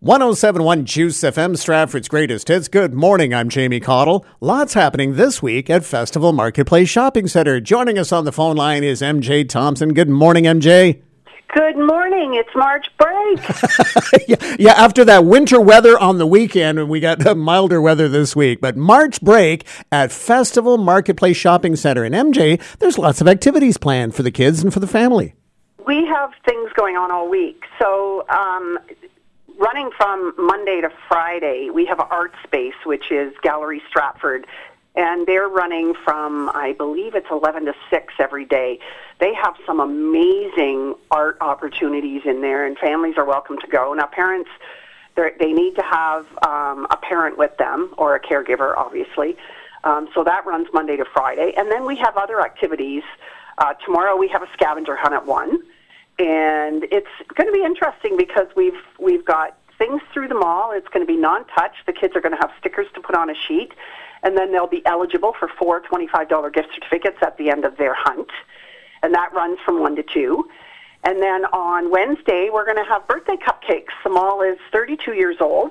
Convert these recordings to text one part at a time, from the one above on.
107.1 Juice FM, Stratford's greatest hits. Good morning, I'm Jamie Cottle. Lots happening this week at Festival Marketplace Shopping Centre. Joining us on the phone line is MJ Thompson. Good morning, MJ. Good morning. It's March break. yeah, after that winter weather on the weekend, and we got milder weather this week. But March break at Festival Marketplace Shopping Centre. And MJ, there's lots of activities planned for the kids and for the family. We have things going on all week. So running from Monday to Friday, we have an art space, which is Gallery Stratford. And they're running from, I believe it's 11 to 6 every day. They have some amazing art opportunities in there, and families are welcome to go. Now, parents, they need to have a parent with them, or a caregiver, obviously. So that runs Monday to Friday. And then we have other activities. Tomorrow we have a scavenger hunt at 1. And it's going to be interesting because we've got things through the mall. It's going to be non-touch. The kids are going to have stickers to put on a sheet. And then they'll be eligible for 4 $25 gift certificates at the end of their hunt. And that runs from 1 to 2. And then on Wednesday, we're going to have birthday cupcakes. The mall is 32 years old.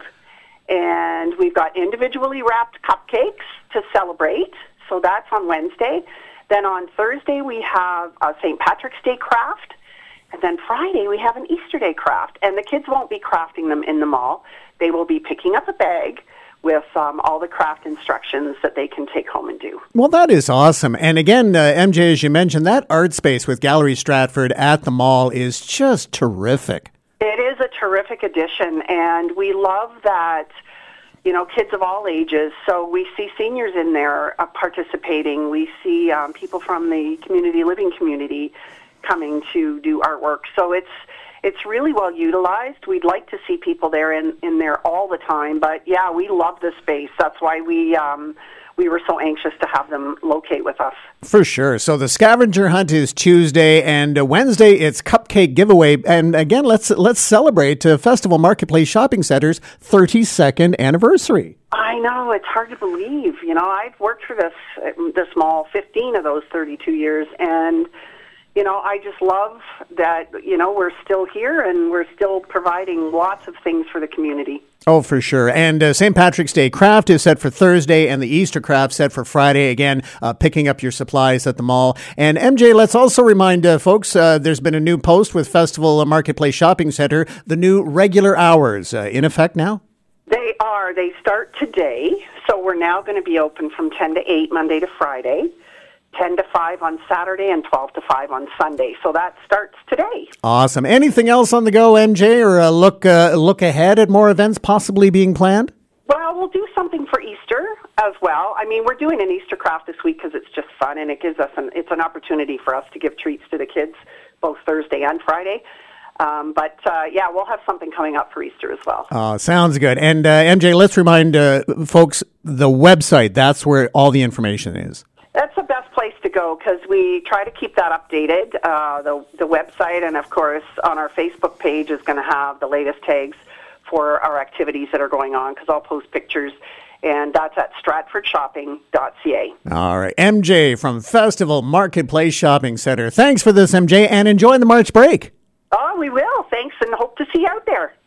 And we've got individually wrapped cupcakes to celebrate. So that's on Wednesday. Then on Thursday, we have a St. Patrick's Day craft. And then Friday, we have an Easter Day craft. And the kids won't be crafting them in the mall. They will be picking up a bag with all the craft instructions that they can take home and do. Well, that is awesome. And again, MJ, as you mentioned, that art space with Gallery Stratford at the mall is just terrific. It is a terrific addition, and we love that, you know, kids of all ages. So we see seniors in there participating. We see people from the community living community coming to do artwork. So it's really well utilized. We'd like to see people there in there all the time. But, yeah, we love the space. That's why we were so anxious to have them locate with us. For sure. So the scavenger hunt is Tuesday, and Wednesday it's cupcake giveaway. And, again, let's celebrate Festival Marketplace Shopping Centre's 32nd anniversary. I know. It's hard to believe. You know, I've worked for this mall 15 of those 32 years, and you know, I just love that, you know, we're still here and we're still providing lots of things for the community. Oh, for sure. And St. Patrick's Day craft is set for Thursday and the Easter craft set for Friday. Again, picking up your supplies at the mall. And MJ, let's also remind folks, there's been a new post with Festival Marketplace Shopping Centre, the new regular hours in effect now? They are. They start today. So we're now going to be open from 10 to 8, Monday to Friday. 10 to 5 on Saturday and 12 to 5 on Sunday. So that starts today. Awesome. Anything else on the go, MJ, or a look ahead at more events possibly being planned? Well, we'll do something for Easter as well. I mean, we're doing an Easter craft this week because it's just fun, and it gives us it's an opportunity for us to give treats to the kids both Thursday and Friday. But we'll have something coming up for Easter as well. Sounds good. And MJ, let's remind folks the website. That's where all the information is. That's the best place to go because we try to keep that updated. The website and, of course, on our Facebook page is going to have the latest tags for our activities that are going on because I'll post pictures, and that's at stratfordshopping.ca. All right. MJ from Festival Marketplace Shopping Centre. Thanks for this, MJ, and enjoy the March break. Oh, we will. Thanks, and hope to see you out there.